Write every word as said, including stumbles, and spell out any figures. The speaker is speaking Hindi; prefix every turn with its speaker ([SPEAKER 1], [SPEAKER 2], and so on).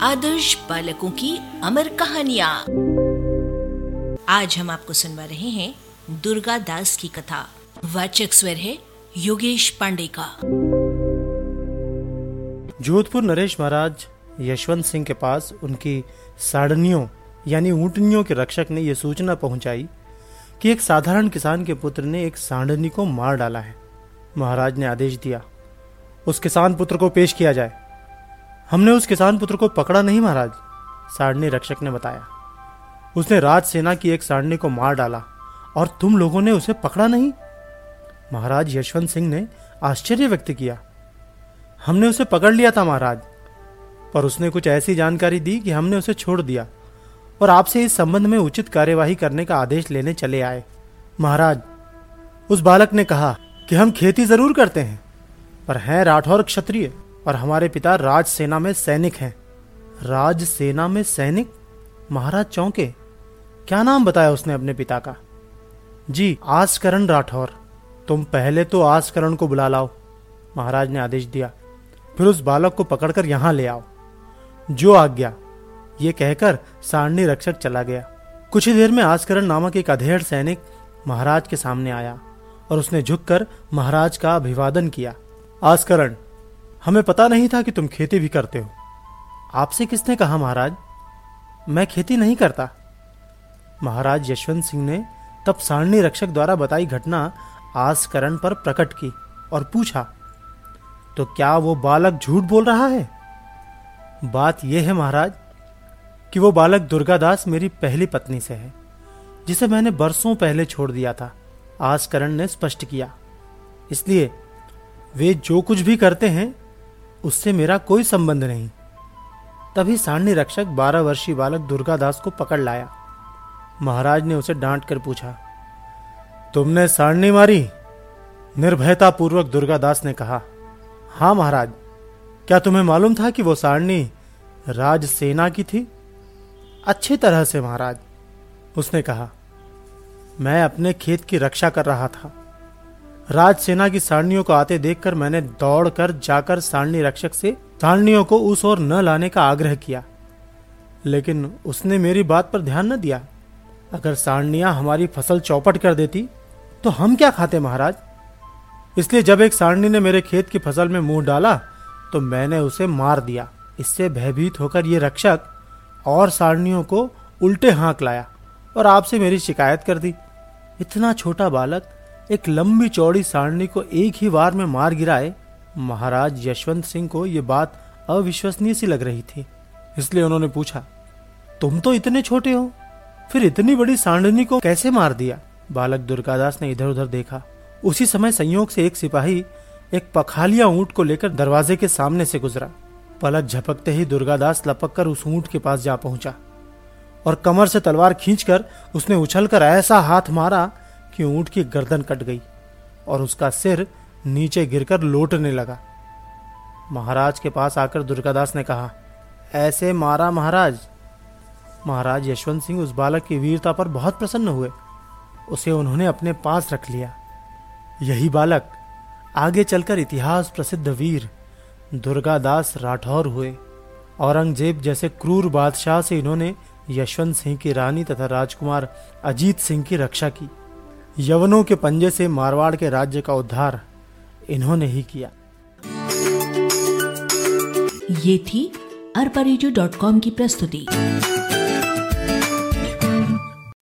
[SPEAKER 1] आदर्श बालकों की अमर कहानियाँ। आज हम आपको सुनवा रहे हैं दुर्गा दास की कथा। वाचक स्वर है योगेश पांडे का।
[SPEAKER 2] जोधपुर नरेश महाराज यशवंत सिंह के पास उनकी साड़नियों यानी ऊँटनियों के रक्षक ने यह सूचना पहुंचाई कि एक साधारण किसान के पुत्र ने एक सांडनी को मार डाला है। महाराज ने आदेश दिया, उस किसान पुत्र को पेश किया जाए। हमने उस किसान पुत्र को पकड़ा नहीं महाराज, साड़नी रक्षक ने बताया। उसने राज सेना की एक साड़नी को मार डाला और तुम लोगों ने उसे पकड़ा नहीं? महाराज यशवंत सिंह ने आश्चर्य व्यक्त किया। हमने उसे पकड़ लिया था महाराज, पर उसने कुछ ऐसी जानकारी दी कि हमने उसे छोड़ दिया और आपसे इस संबंध में उचित कार्यवाही करने का आदेश लेने चले आए। महाराज, उस बालक ने कहा कि हम खेती जरूर करते हैं, पर हैं राठौर क्षत्रिय और हमारे पिता राज सेना में सैनिक हैं। राज सेना में सैनिक? महाराज चौंके। क्या नाम बताया उसने अपने पिता का? जी, आसकरण राठौर। तुम पहले तो आसकरण को बुला लाओ, महाराज ने आदेश दिया। फिर उस बालक को पकड़कर यहां ले आओ। जो आज्ञा, ये कहकर सारणी रक्षक चला गया। कुछ ही देर में आसकरण नामक एक अधेड़ सैनिक महाराज के सामने आया और उसने झुककर महाराज का अभिवादन किया। आसकरण, हमें पता नहीं था कि तुम खेती भी करते हो। आपसे किसने कहा महाराज? मैं खेती नहीं करता। महाराज यशवंत सिंह ने तब सारणी रक्षक द्वारा बताई घटना आसकरण पर प्रकट की और पूछा, तो क्या वो बालक झूठ बोल रहा है? बात यह है महाराज कि वो बालक दुर्गादास मेरी पहली पत्नी से है, जिसे मैंने बरसों पहले छोड़ दिया था, आसकरण ने स्पष्ट किया। इसलिए वे जो कुछ भी करते हैं उससे मेरा कोई संबंध नहीं। तभी सारणी रक्षक बारह वर्षीय बालक दुर्गादास को पकड़ लाया। महाराज ने उसे डांट कर पूछा, तुमने सारणी मारी? निर्भयता पूर्वक दुर्गादास ने कहा, हां महाराज। क्या तुम्हें मालूम था कि वो सारणी राज सेना की थी? अच्छी तरह से महाराज, उसने कहा। मैं अपने खेत की रक्षा कर रहा था। राज सेना की सारणियों को आते देखकर मैंने दौड़कर जाकर सारणी रक्षक से सारणियों को उस ओर न लाने का आग्रह किया, लेकिन उसने मेरी बात पर ध्यान न दिया। अगर सारणियां हमारी फसल चौपट कर देती तो हम क्या खाते महाराज? इसलिए जब एक सारणी ने मेरे खेत की फसल में मुंह डाला तो मैंने उसे मार दिया। इससे भयभीत होकर ये रक्षक और सारणियों को उल्टे हाँक लाया और आपसे मेरी शिकायत कर दी। इतना छोटा बालक एक लंबी चौड़ी सारणी को एक ही बार में मार गिराए। महाराज यशवंत सिंह को यह बात अविश्वसनीय सी लग रही थी। इसलिए उन्होंने पूछा, तुम तो इतने छोटे हो, फिर इतनी बड़ी सारणी को कैसे मार दिया? बालक दुर्गादास ने इधर उधर देखा। उसी समय संयोग से एक सिपाही एक पखालिया ऊंट को लेकर दरवाजे के सामने से गुजरा। पलक झपकते ही दुर्गादास लपककर उस ऊंट के पास जा पहुंचा और कमर से तलवार खींचकर उसने उछलकर ऐसा हाथ मारा कि ऊंट की गर्दन कट गई और उसका सिर नीचे गिरकर लोटने लगा। महाराज के पास आकर दुर्गादास ने कहा, ऐसे मारा महाराज? महाराज यशवंत सिंह उस बालक की वीरता पर बहुत प्रसन्न हुए। उसे उन्होंने अपने पास रख लिया। यही बालक आगे चलकर इतिहास प्रसिद्ध वीर दुर्गादास राठौर हुए। औरंगजेब जैसे क्रूर बादशाह से इन्होंने यशवंत सिंह की रानी तथा राजकुमार अजीत सिंह की रक्षा की। यवनों के पंजे से मारवाड़ के राज्य का उद्धार इन्होंने ही किया।
[SPEAKER 1] ये थी अरबा रेडियो डॉट कॉम की प्रस्तुति।